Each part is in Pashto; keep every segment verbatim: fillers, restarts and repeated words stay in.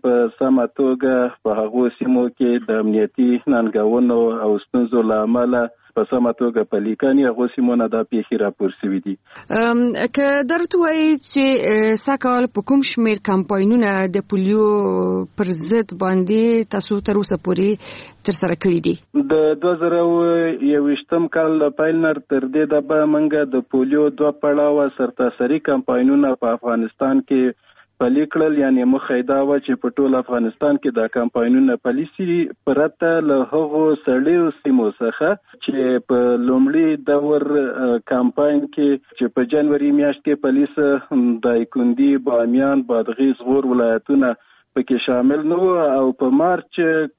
په سمه توګه په هغو سیمو کې د امنیتي ننګونو او ستونزو له امله په سمه توګه پلي کړي. هغو سیمو نه دا پیښې راپور شوي دي. که درته وایي چې سږ په کوم شمېر کمپاینونه د پولیو پر ضد باندې تاسو تر اوسه پورې ترسره کړي دي؟ د دوه زره یوویشتم کال له پیل نه تر دې دبه موږ د پولیو دوه پړاوه سرتاسري کمپاینونه په افغانستان کې پلي کړل. یعنې موخه یې دا وه چې په ټول افغانستان کې دا کمپاینونه پلي سي پرته له هغو سړیو سیمو څخه چې په لومړي دور کمپاین کې چې په جنوري میاشت کې پلي سه د دایکنډي، بامیان، بادغیس، غور ولایتونه پکې شامل نه وو او په مارچ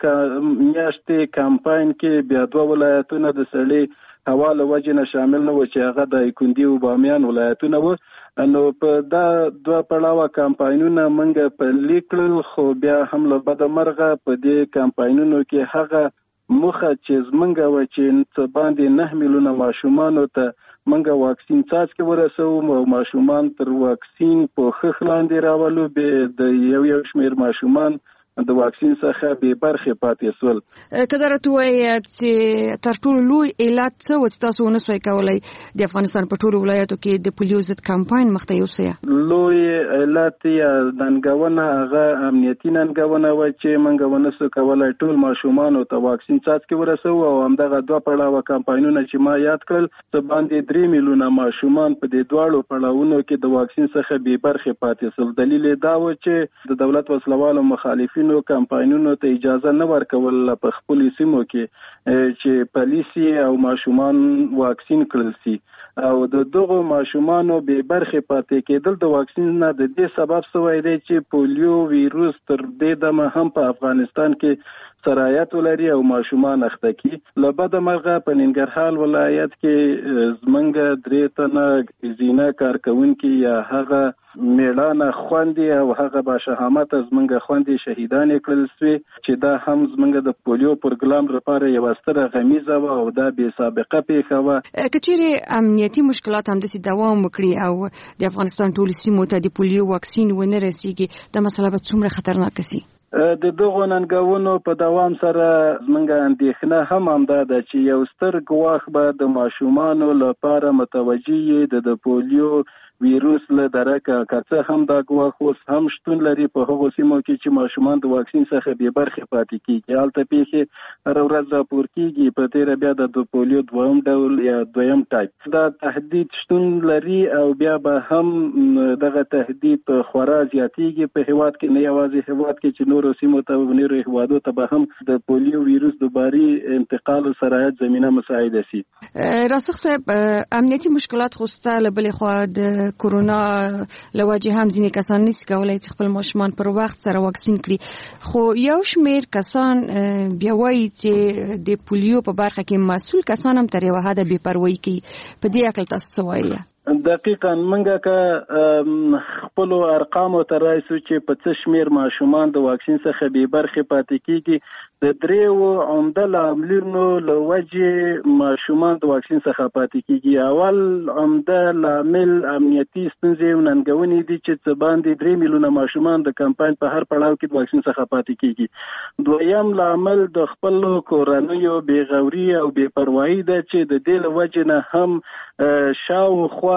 میاشتې کمپاین کې بیا دوه ولایتونه د سړي هوا له وجې نه شامل نه وو چې هغه د دایکنډي او بامیان ولایتونه وو. نو په دا دوه پړاوه کمپاینونه موږ پلي کړل، خو بیا هم له بده مرغه په دې کمپاینونو کې هغه موخه چې زموږ وه چې څه باندې نه میلیونه ماشومانو ته موږ واکسین څاڅکي ورسوو او ماشومان تر واکسین په ښه لاندې راولو، د یو یو شمېر ماشومان د واکسین څخه بې برخې پاتې سول. که درته ووایي چې تر ټولو لوی علت څه و چې تاسو ونه سوای کولی د افغانستان په ټولو ولایاتو کې د پولیو ضد کمپاین مخته یوسئ؟ لوی علت یا ننګونه هغه امنیتي ننګونه وه چې موږ ونه سو کولی ټول ماشومانو ته واکسین څاڅکي ورسوو او همدغه دوه پړاوه کمپاینونه چې ما یاد کړل څه باندې درې میلیونه ماشومان په دې دواړو پړاوونو کې د واکسین څخه بې برخې پاتې سول. دلیل یې دا و چې د دولت وسلوالو مخالفین نو کمپاینونو ته اجازه نه ورکول په خپلو سیمو کې چې پالیسي او ماشومان واکسین کړل سي او د دغو ماشومانو بې برخې پاتې کېدل د واکسین نه د دې سبب شوی دی چې پولیو ویروس تر دې دمه هم په افغانستان کې سرایت ولري او ماشومان اخته کی. له بده مرغه په ننګرهار ولایت کې زمونږ درې تنه زینه کارکونکي یا هغه میړانه خوندې او هغه باشهامته زمونږ خوندې شهیدانې کړل سوې چې دا هم زمونږ د پولیو پروګرام لپاره یوه ستره غمیزه وه او دا بې سابقه پیښه وه. که چیرې امنیتي مشکلات همداسې دوام وکړي او د افغانستان ټولو سیمو ته د پولیو واکسین ونه رسیږي، دا مسله به څومره خطرناکه سي؟ د دغو ننګونو په دوام سره زموږ اندېښنه هم همدا ده چې یو ستر ګواښ به د ماشومانو لپاره متوجه یې د پولیو ویروس له درکه که څه هم دا ګواښ اوس هم شتون لري په هغو سیمو کې چې ماشومان د واکسین څخه بې برخې پاتې کېږي. هلته پیښې هره ورځ راپور کېږي، په تېره بیا د پولیو دویم ډول یا دویم ټایپ دا تهدید شتون لري او بیا به هم دغه تهدید خورا زیاتېږي په هېواد کې، نه یوازې هېواد کې چې نورو سیمو ته نورو هېوادو ته به هم د پولیو ویروس دوباري انتقال او سرایت زمینه مساعده سي. راسخ صاحب، امنیتي مشکلات خو ستا له بلې خوا د کورونا له وجې هم ځینې کسان نشي کولی چې خپل ماشومان پر وخت سره واکسین کړي، خو یو شمېر کسان بیا وایي چې د پولیو په برخه کې مسؤل کسان هم تر یوه حده بې پروایي کوي. په دې اړه تاسو څه وایي؟ دقیقاً موږ که خپلو ارقامو ته راشو چې په څه شمېر ماشومان د واکسین څخه بې برخې پاتې کېږي، د دریو عمده لاملونو له وجې ماشومان د واکسین څخه پاتې کېږي. اول عمده لامل امنیتي ستونزې او ننګونې دي چې څه باندې درې میلیونه ماشومان د کمپاین په هر پړاو کې د واکسین څخه پاتې کېږي. دویم لامل د خپلو کورنیو بېغوري او بې پروایي ده چې د دې له وجې نه هم شاوخوا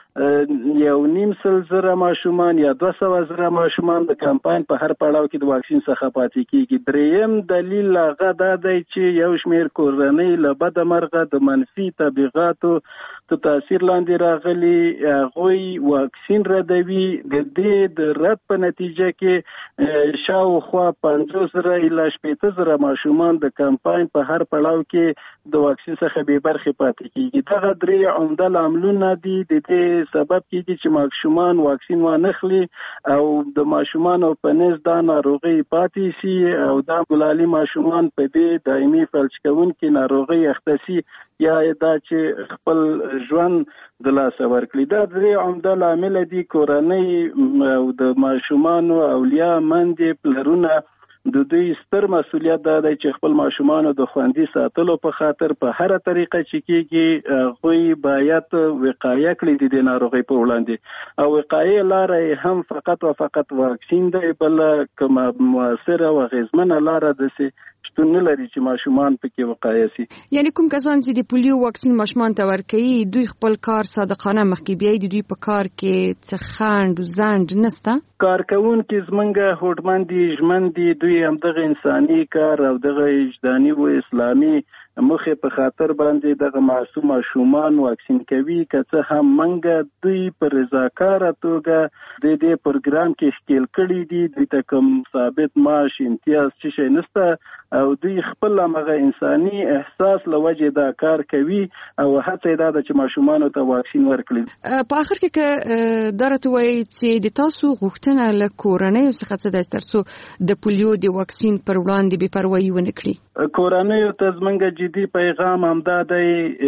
یو نیم سل زره ماشومان یا دوه سوه زره ماشومان د کمپاین په هر پړاو کې د واکسین څخه پاتې کېږي. دریم دلیل هغه دا دی چې یو شمېر کورنۍ له بده مرغه د منفي تبلیغاتو ته تاثیر لاندې راغلي، هغوی واکسین ردوي. د دې د رد په نتیجه کې شاوخوا پنځوس زره الی شپېته زره ماشومان د کمپاین په هر پړاو کې د واکسین څخه بې برخې پاتې کېږي. دغه درې عمده لاملونه دي د دې سبب کېږي چې ماشومان واکسین وانخلي او د ماشومانو په نس دا ناروغي پاتې سي او دا ګلالي ماشومان په دې دایمي فلج کوونکې ناروغۍ اخته سي یا دا چې خپل ژوند د لاسه ورکړي. دا درې عمده لامل دي. کورنۍ او د ماشومانو اولیا، مندې، پلرونه د دوی ستر مسؤلیت دا دی چې خپل ماشومان د خوندي ساتلو په خاطر په هر طریقه چې کېږي غوي باید وقایه کړي د ناروغي په وړاندې او وقایه لاره هم فقط او فقط واکسین دی، بل کومه موثره او غیزمنه لاره ده شتون نه لري چې ماشومان پکې وقایه سي. یعنی کوم کسان چې د پولیو واکسین ماشومان ته ورکوي دوی خپل کار صادقانه مخکې بیاي، د دوی په کار کې څه خند او زند نشته؟ کارکونکي زمونږ هوډمن دي، ژمن دي، دوی همدغه انساني کار او دغه وجداني او اسلامي مخه په خاطر باندې دغه معصوم ماشومان واکسین کوي، که څه هم منګه دوی پر رضاکاره توګه د دې پروګرام کې شامل کړي دي، دوی ته کوم ثابت معاش امتیاز څه شي نشته او دوی خپل هغه انساني احساس لوجه دا کار کوي او هڅه دا ده چې ماشومان ته واکسین ورکړي. په اخر کې که درته وایي چې د تاسو غوښتنه له کورنۍ څخه څه ده ترڅو د پولیو د واکسین پر وړاندې بې پروايي ونه کړي؟ کورنۍ ته زمونږ جدي پیغام همدا دی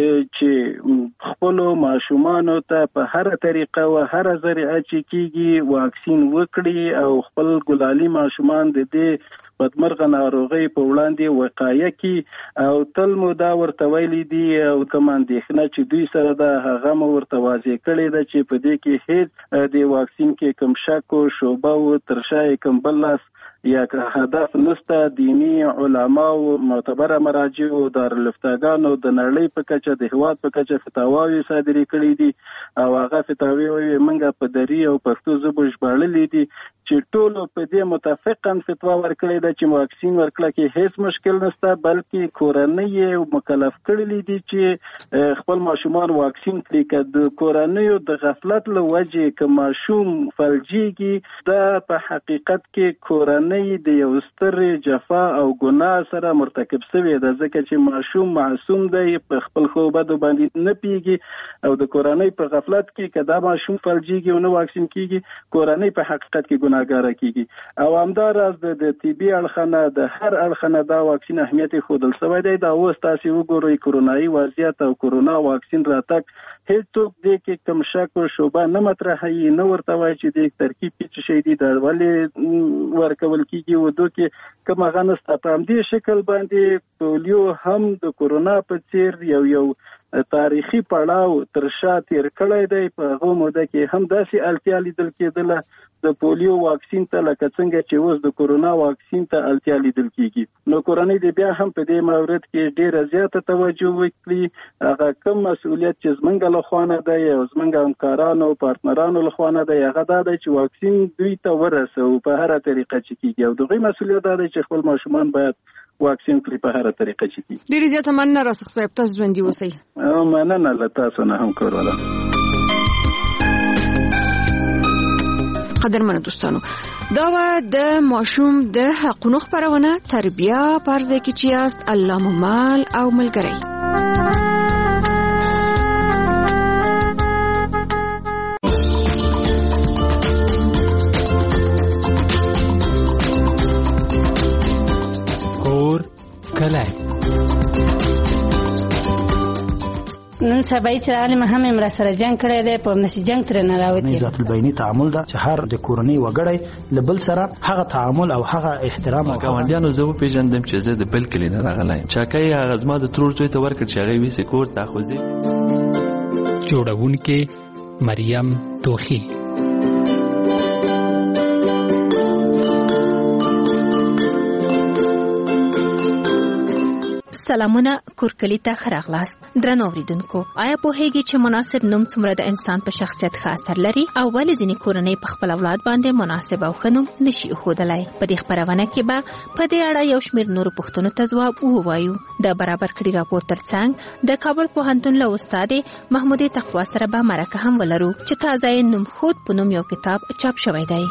چې خپل ماشومان ته په هر طریقه او هر ذریعه چې کیږي واکسین وکړي او خپل ګلالي ماشومان د دې بدمرغه ناروغي په وړاندې وقایه کی او تل مو دا ورته ویلي دي او کوم اندېښنه چې دوی سره ده هغه مو ورته واضح کړی ده چې په دې کې هیڅ د واکسین کې کوم شک او شوبه او ترشای کوم بل یا که هدف نسته. دینی علما او معتبره مراجع او دارالفتاګانو د نړۍ په کچه د هواد په کچه فتاواوي صادرې کړې دي او هغه فتاوی منګه په دری او پښتو ژبه ژباړلې دي چې ټول په دې متفقاً فتوا ورکړې ده چې واکسین ورکړه کې هیڅ مشکل نشته، بلکې کورنۍ او مکلف کړلې دي چې خپل ماشومان واکسین کړي. که د کورنۍ د غفلت له وجې که ماشوم فلجیږي دا په حقیقت کې کورنۍ د یو ستر جفا او ګناه سره مرتکب شوی ده، ځکه چې ماشوم معصوم دی، په خپل خو بد باندې نه پیږي او د کورنۍ په غفلت کې کدا ماشوم فلجیږي او نه واکسین کیږي کورنۍ په حقیقت کې ګناهګار کیږي او همداراز د طبي اړخنه د هر اړخنه دا واکسین اهمیت خودل سوی دی. دا اوس تاسو وګورئ کرونایي وضعیت او کرونا واکسین راتګ هیڅوک دې کې کوم شک او شوبه نه مطرحوي، نه ورته وایي چې د ترکیب کې شي دي دا ولې ورکول کیږي و دوی کوم غنسته په همدې شکل باندې پولیو هم د کرونا په څیر یو یو تاریخي پړاو تر شا تیر کړی دی. په هغه موده کې هم داسې اړتیا لیدل کېدله د پولیو واکسین ته لکه څنګه چې اوس د کرونا واکسین ته اړتیا لیدل کېږي. نو کورنۍ دې بیا هم په دې مورد کې ډېره زیاته توجه وکړي، هغه کوم مسؤلیت چې زمونږ له خوا نه دی او زمونږ همکارانو او پارتنرانو له خوا نه دی هغه دا دی چې واکسین دوی ته ورسوي په هره طریقه چې کېږي او دغه مسؤلیت دا دی چې خپل ماشومان باید واکسین کړي په هره طریقه چې کېږي. ډېرې زیاته مننه راسخ صاحب، تاسو ژوندي اوسئ. مننه له تاسو نه هم کوله. قدرمنو دوستانو، دا و د ماشوم د حقونو خبرونه تربیه پرځای کې چې است الله ممال او ملګری. کور کله نن سبا چې عالم هم امر سره جنگ کړی دی، په نسی جنگ تر نه راوتی. ذات البینی تعامل دا چې هر د کورنۍ وګړي لبل سره هغه تعامل او هغه احترام او ګاونډیانو زه پیژندم چې زه د بل کلی نه راغلایم. چاکای هغه زما د ترور څوی ته ورکړ چې هغه وی سکور تاخذي. جوړونکې مریم توخی. سلامونه کورکلی ته خراغلاست. درنو اوریدونکو، آیا پوهیږئ چې مناسب نوم څومره د انسان په شخصیت ښه اثر لري او ولې ځینې کورنۍ په خپل اولاد باندې مناسب او ښه نوم نشي ایښودلی؟ په دې خپرونه کې به په دې اړه یو شمېر نورو پوښتنو ته ځواب ووایو. د برابر کړي راپور ترڅنګ د کابل پوهنتون له استاد محمودې تقوا سره به مرکه هم ولرو چې تازه یې نومخود په نوم یو کتاب چاپ شوی دی.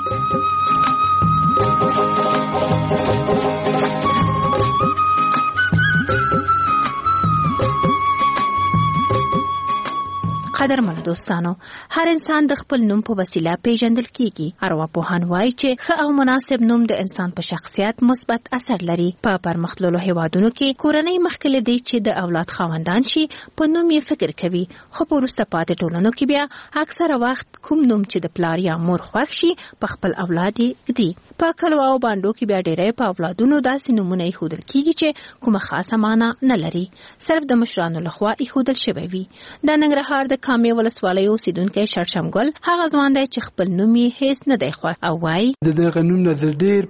قدرمنو دوستانو، هر انسان د خپل نوم په وسیله پیژندل کیږي. ارواپوهان وایي چې ښه او مناسب نوم د انسان په شخصیت مثبت اثر لري. په پرمختللو هیوادونو کې کورنۍ مخکې له دې چې د اولاد خاوندان شي په نوم یې فکر کوي، خو په وروسته پاتې ټولنو کې بیا اکثره وخت کوم نوم چې د پلار یا مور خوښ شي په خپل اولاد یې ږدي. په کلو او بانډو کې بیا ډېری په اولادونو داسې نومونه ایښودل کیږي چې کومه خاصه معنا نه لري، صرف د مشرانو لخوا ایښودل شوی وي. د ننګرهار د کامې ولسوالۍ اوسیدونکی شړشم ګل هغه ځوان دی چې خپل نوم یې هیڅ نه دی خوښ او وایي د دغه نوم نه زه ډېر